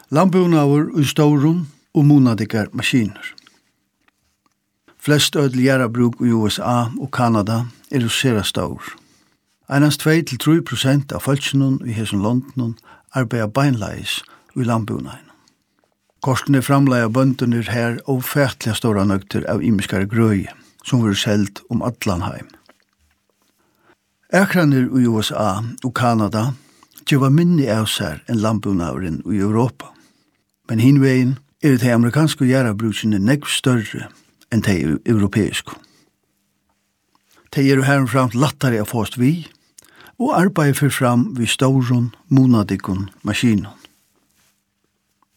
Landbúnaður og stórum og munadikar maskiner. Flest ødel jærabruk i USA og Kanada sera stór. Einans 2-3% av folkjennom i hesson London arbeider beinleis i landbúnaðin. Kortene framleier bøndunir her og fætliga stóra nøgter av imiskare grøy, som var selt allan heim. Ekranir i USA og Kanada gjeva minni av seg enn landbúnaðurin i Europa. Men hinvegin de amerikanske jærabrukene negv større enn de europeiske. De herframt lattare av fast vi, og arbeider for fram vid stauron, munadikon, maskinon.